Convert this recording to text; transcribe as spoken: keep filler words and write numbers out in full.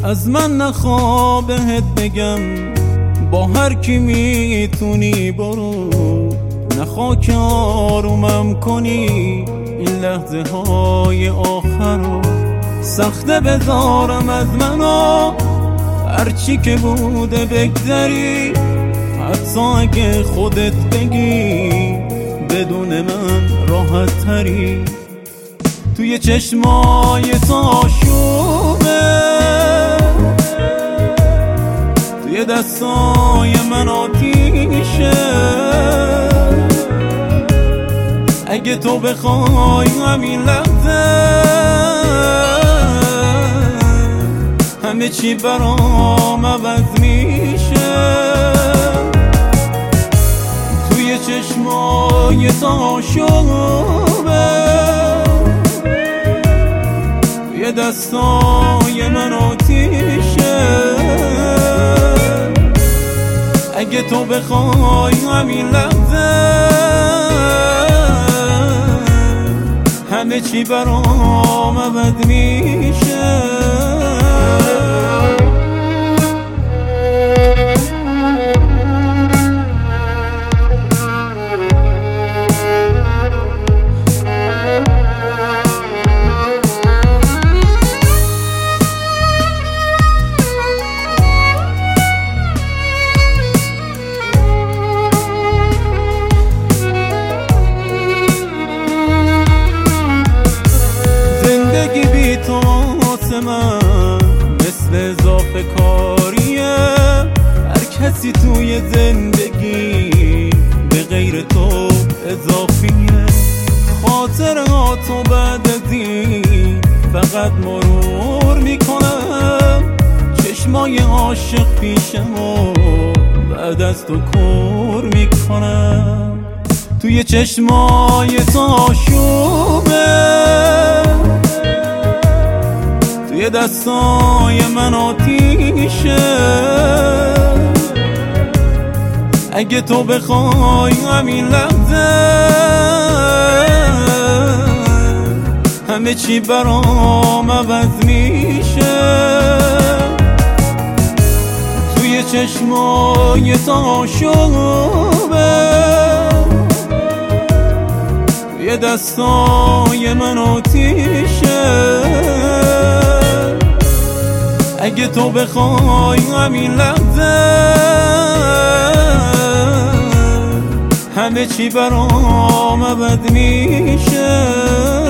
از من نخوا بهت بگم با هر کی میتونی برو، نخوا که آرومم کنی این لحظه های آخر رو. سخته بذارم از منو هرچی که بوده بگذری، حتی اگه خودت بگی بدون من راحت تری. توی چشمای تو آشوبه، توی دستای من آتیشه. اگه تو بخوای همین لحظه همه چی برام عوض میشه. توی چشمای تو آشوبه، توی دستای من آتیشه. اگه تو بخوای همین لحظه همه چی برام عوض میشه. زندگی بی تو واسه من مثل اضافه کاریه. هر کسی توی زندگی به غیر تو اضافیه. خاطراتو بعد از این فقط مرور میکنم. چشمای عاشق پیشم و بعد از تو کور میکنم. توی چشمای تو آشوبه، توی دستای من آتیشه. اگه تو بخوای همین لحظه همه چی برام عوض میشه. توی چشمای تو آشوبه، توی دستای من آتیشه. اگه تو بخوای همین لحظه همه چی برام عوض میشه.